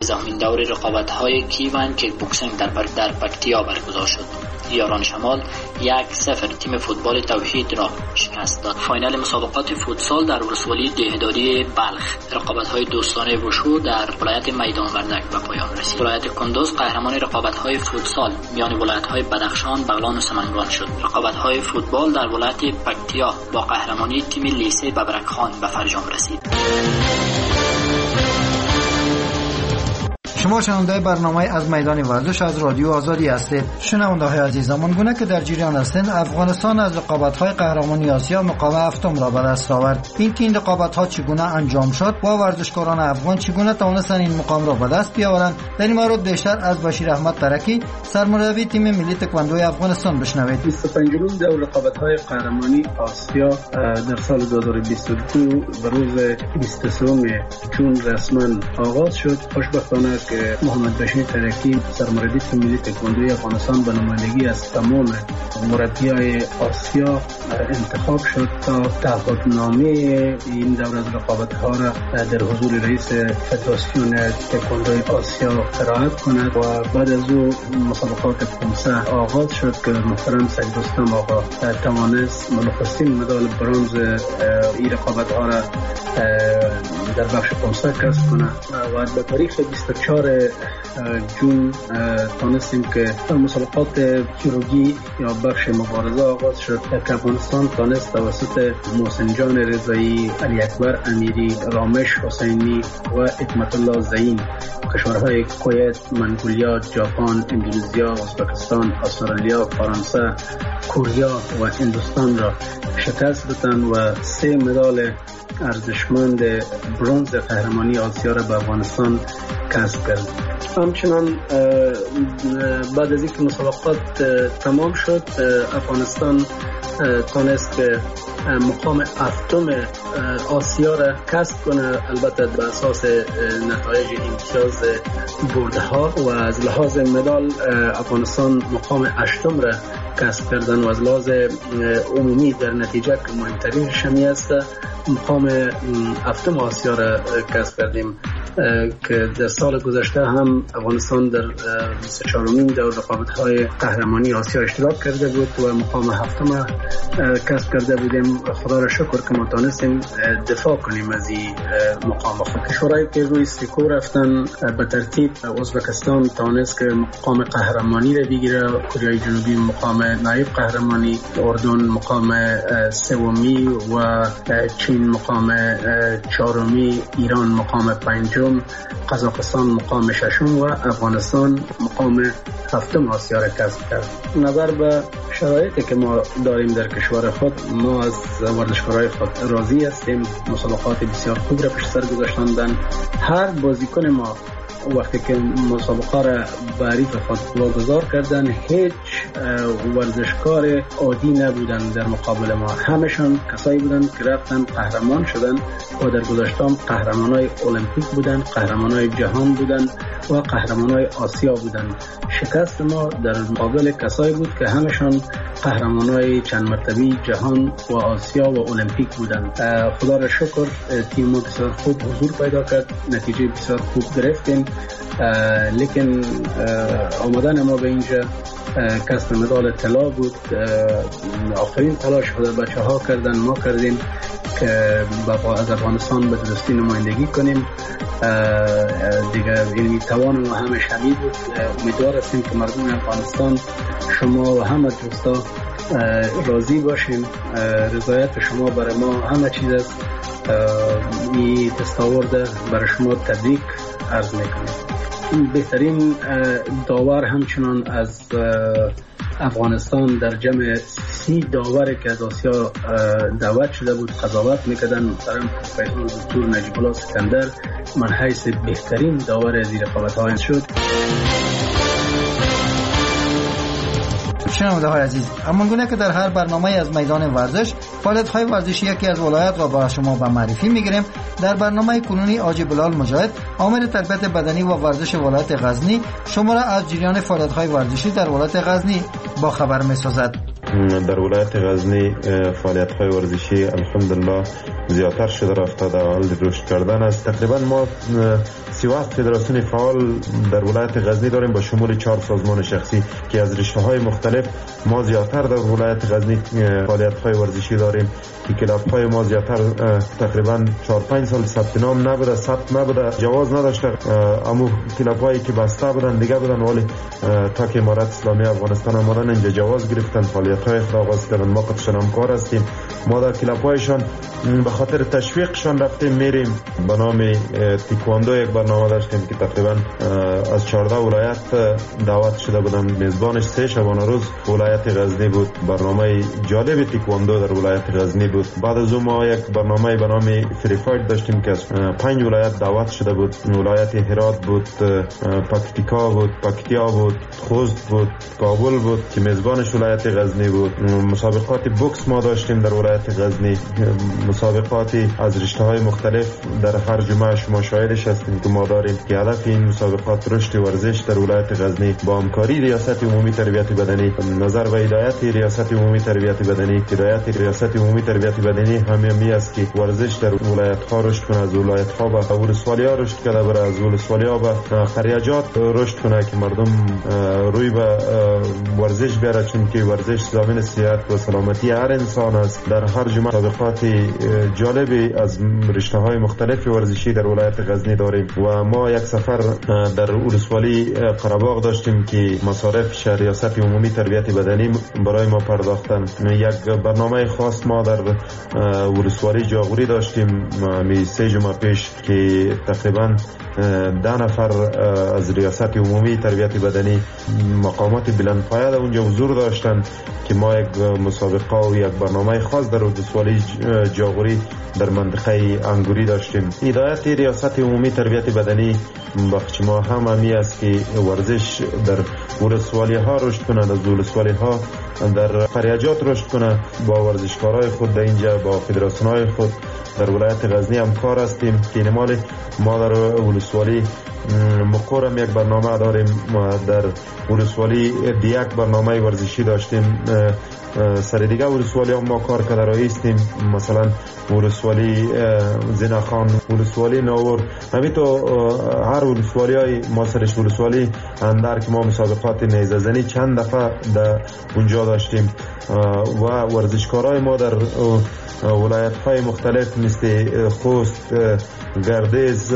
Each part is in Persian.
13مین دور رقابت‌های کیوان کیک بوکسینگ در پکتیا برگزار شد. یاران شمال 1-0 تیم فوتبال توحید را شکست داد. فاینال مسابقات فوتسال در ولسوالی دهداری بلخ، رقابت‌های دوستانه وشو در ولایت میدان وردک به پایان رسید. ولایت کندوز قهرمان رقابت‌های فوتسال میان ولایت‌های بدخشان، بغلان و سمنگان شد. رقابت‌های فوتبال در ولایت پکتیا با قهرمانی تیم لیسه ببرکخان به فرجام رسید. شما شنونده برنامه از میدان ورزش از رادیو آزادی هستید. شنونده های عزیز، همانگونه که در جریان هستند، افغانستان از رقابت‌های قهرمانی آسیا مقام هفتم را به دست آورد. این رقابت‌ها چگونه انجام شد و ورزشکاران افغان چگونه توانستند این مقام را به دست بیاورند؟ در این مورد بیشتر از بشیر احمد ترکی، سرمربی تیم ملی تکواندوی افغانستان بشنوید. 25مین دور رقابت‌های قهرمانی آسیا در سال 2022 به روز 23 جون رسما آغاز شد. خوشبختانه که محمد بشیر ترکی، سرمربی تیم ملی تکواندوی افغانستان، به نمایندگی از تمام مربیای آسیا انتخاب شد تا تعهدنامه این دور از رقابت‌ها را در حضور رئیس فدراسیون تکواندوی آسیا قرائت کند و بعد از او مسابقات پونسه آغاز شد که محترم سید رستم آقا توانست نخستین مدال برنز این رقابت‌ها را در بخش پونسه کسب کند و به تاریخ 24 جون تانستیم که مسابقات چیروگی یا بخش مبارزه آغاز شد که افغانستان تانست توسط محسن جان رضایی، علی اکبر امیری، رامش حسینی و حکمت الله زین کشورهای کویت، منگولیا، ژاپن، اندونزیا، ازبکستان، استرالیا، فرانسه، کره و هندوستان را شکست دادند و 3 مدال ارزشمند برنز قهرمانی آسیا را به افغانستان کسب کرد. همچنان بعد از اینکه مسابقات تمام شد، افغانستان تانست که مقام هفتم آسیا را کسب کنه، البته به اساس نتایج امتیاز بردها، و از لحاظ مدال افغانستان مقام 8م را کسب کردن و از لحاظ عمومی در نتیجه که مهمترین شمی است مقام 7م آسیا را کسب کردیم که در سال گذشته هم افغانستان در 24مین دور رقابت‌های قهرمانی آسیا اشتراک کرده بود و مقام 7م کسب کرده بودیم. خدا را شکر که ما تانستیم دفاع کنیم از این مقام. کشورهایی که روی سکو رفتن به ترتیب ازبکستان تانست که مقام قهرمانی را بگیره، کره جنوبی مقام نایب قهرمانی، اردن مقام 3می و چین مقام 4می، ایران مقام 5م، قزاقستان مقام 6م و افغانستان مقام 7م آسیا را کسب کرد. نظر به شرایطی که ما داریم در کشور خود، ما از ورزشکارای خود راضی هستیم. مسابقات بسیار خوب را پشت سر گذاشتند. هر بازیکن ما وقتی که مسابقه را به حریف خود واگذار کردن، هیچ ورزشکار عادی نبودن در مقابل ما. همشان کسایی بودن که رفتن قهرمان شدن و در گذشته هم قهرمانای المپیک بودن، قهرمانای جهان بودن و قهرمانای آسیا بودن. شکست ما در مقابل کسایی بود که همشان قهرمانای چند مرتبه جهان و آسیا و المپیک بودن. خدا را شکر تیم ما بسیار خوب حضور پیدا کرد، نتیجه بسیار خوب گرفتیم، لیکن آمدن ما به اینجا کسب مدال طلا بود. آخرین تلاش خود بچه ها کردن، ما کردیم که از افغانستان به درستی نمایندگی کنیم. دیگه این توان ما همه شمی بود. امیدوار هستیم که مردم افغانستان، شما و همه دوستا راضی باشیم. رضایت شما برای ما همه چیز است. این دستاورد برای شما تبریک عرض میکنیم. بهترین داور همچنان از افغانستان در جمع 30 داوری که از آسیا دعوت شده بود قضاوت میکردن، محترم پروفسور دکتر نجیب الله سکندر من حیث بهترین داور از این رقابت‌ها شد. شنونده های عزیز، همانگونه که در هر برنامه از میدان ورزش فعالیت‌های ورزشی یکی از ولایت را برای شما به معرفی می‌گیریم، در برنامه کنونی حاجی بلال مجاهد، آمر تربیت بدنی و ورزش ولایت غزنی، شما را از جریان فعالیت‌های ورزشی در ولایت غزنی با خبر می‌سازد. در ولایت غزنی فعالیت‌های ورزشی الحمدلله زیادتر شده رفته در حال رشد کردن است. تقریبا ما 37 فدراسیون فعال در ولایت غزنی داریم با شمول 4 سازمان شخصی که از رشته‌های مختلف. ما زیادتر در ولایت غزنی فعالیت‌های ورزشی داریم که کلاب‌های ما زیادتر تقریبا 4-5 سال ثبت نام نبوده، ثبت نبوده، جواز نداشته. اما کلاب‌هایی که بسته بودن دیگه بودن، ولی تا که امارت اسلامی افغانستان آمدن اینجا جواز گرفتن، فعالیت‌های خود آغاز کردن. ما خودشان همکار هستیم. ما در کلاب‌هایشان به خاطر تشویقشان رفتیم میریم. به نام تیکواندو یک برنامه داشتیم که تقریبا از 14 ولایت دعوت شده بودم. میزبانش 3 شبانه روز ولایت غزنی بود. برنامه جالب تیکواندو در ولایت غزنی بود. بعد از اون ما یک برنامه به نام فری فایت داشتیم که از 5 ولایت دعوت شده بود. ولایت هرات بود، پکتیکا بود، پکتیا بود، خوست بود، کابل بود که میزبانش ولایت غزنی بود. مسابقات بوکس ما داشتیم در ولایت غزنی، مسابقاتی از رشته‌های مختلف در هر جمعه شما شاهدش هستید که ما داریم که هدف این مسابقات رشد ورزش در ولایت غزنی با همکاری ریاست عمومی تربیت بدنی، نظر به هدایت ریاست عمومی تربیت بدنی. هدایت ریاست عمومی تربیت بدنی همین است که ورزش در ولایت‌ها رشد کنه، از ولایت‌ها به ولسوالی‌ها رشد کنه، بر از ولسوالی‌ها به خریجات رشد کنه که مردم روی به ورزش بیاره، چون که ورزش ضامن صحت و سلامتی هر انسان است. در هر جمعه مسابقات جالبی از رشته‌های مختلف ورزشی در ولایت غزنی داریم و ما یک سفر در ولسوالی قره‌باغ داشتیم که مصارف ریاست عمومی تربیت بدنی برای ما پرداختن. یک برنامه خاص ما در ولسوالی جاغوری داشتیم 3 جمعه پیش که تقریبا 10 نفر از ریاست عمومی تربیت بدنی مقامات بلندپایه در اونجا حضور داشتن که ما یک مسابقه و یک برنامه خاص در ولسوالی جاغوری در منطقه انگوری داشتیم. هدایت ریاست عمومی تربیت بدنی بخش ما همی است که ورزش در ولسوالی ها رشد کنه، از ولسوالی ها در خریجات رشد کنه. با ورزشکارای خود در اینجا با فدراسیون های خود در ولایت غزنی همکار هستیم که نمال ما در ولسوالی مقرم یک برنامه داریم. در ولسوالی یک برنامه ورزشی داشتیم. سر دیگه ولسوالی هم ما کار کرده رایستیم، مثلا ولسوالی زینخان، ولسوالی ناور، همین تو هر ولسوالی های ما سرش ولسوالی اندر که ما مسابقات نیزه زنی چند دفعه در اونجا داشتیم و ورزشکارای ما در ولایت های مختلف مثل خوست، گردیز،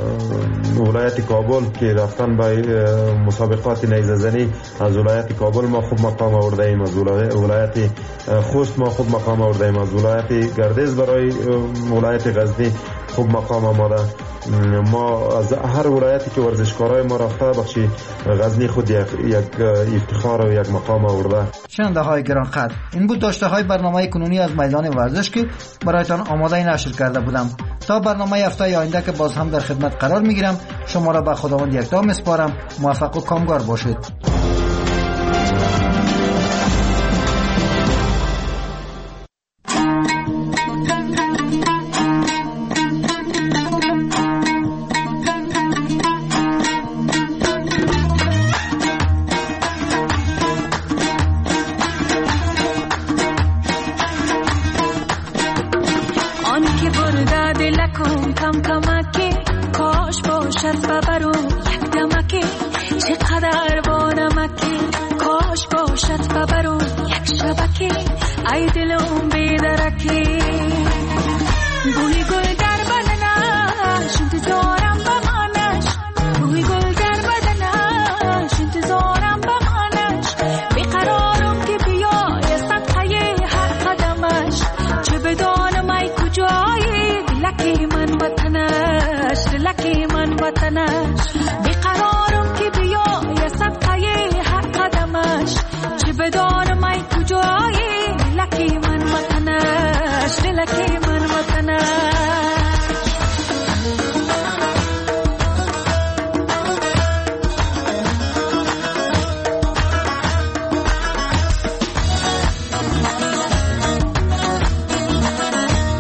ولایت کابل که رفتن به مسابقات نیزه زنی از ولایت کابل ما خوب مقام آورده ایم، از ولایت خوست ما خوب مقام آورده ایم، از ولایت گردیز برای ولایت غزنی خوب مقام آمده. ما از هر ولایتی که ورزشکارای ما رفته بخشی غزنی خود یک افتخار و یک مقام آورده. شنونده های گران قدر، این بود داشته های برنامه کنونی از میدان ورزش که برایتان آماده نشر کرده بودم. تا برنامه هفته آینده که باز هم در خدمت قرار میگیرم، شما را به خداوند یکتا میسپارم. موفق و کامگار باشید.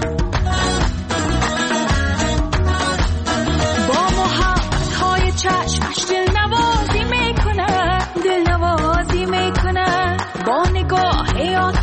چشم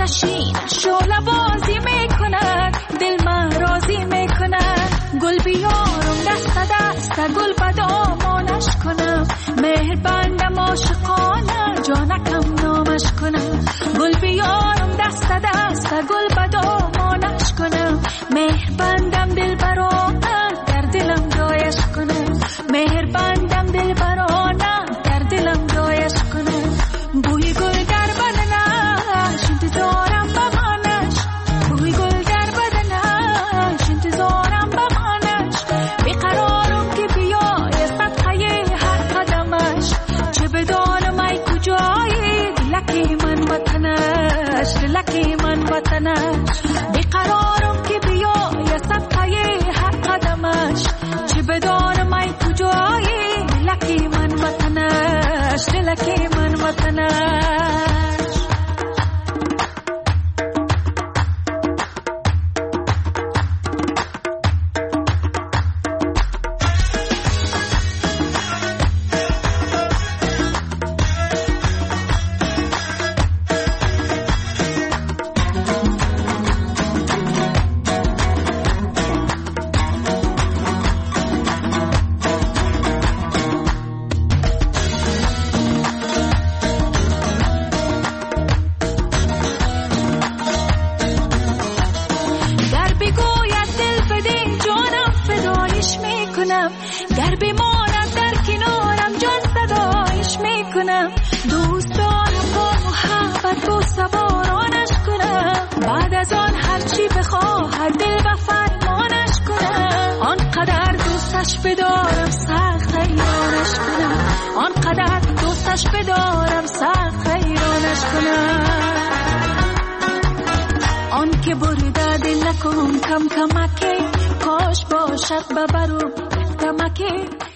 ماشین شعله بازی میکنن دل من راضی میکنن گل بیارم دست دست گل بدامانش کنم مهربانم عاشقانه جانکم نامش کنم گل بیارم دست دست گل بدامانش کنم مهربانم دل برانه در دلم جایش کنم مهربانم دل برانه در دلم جایش کنم بوی گل در بدنش انتظارم بمانش بوی گل در بدنش انتظارم بمانش بیقرارم که بیای صدقه هر قدمش چه بدانم ای کجایی دلکی من وطنش دلکی من وطنش بیقرارم که بیای صدقه هر قدمش چه بدانم ای کجایی دلکی من وطنش دلکی من وطنش در بماند در کنارم جان صدایش میکنم دوست دارم با محبت با سوارانش کنم بعد از آن هرچی بخواهد دل به فرمانش کنم آنقدر دوستش بدارم سخت حیرانش کنم آنقدر دوستش بدارم سخت حیرانش کنم آن که بریده دل نکن کم کمکی کاش باشد ببرو کمکی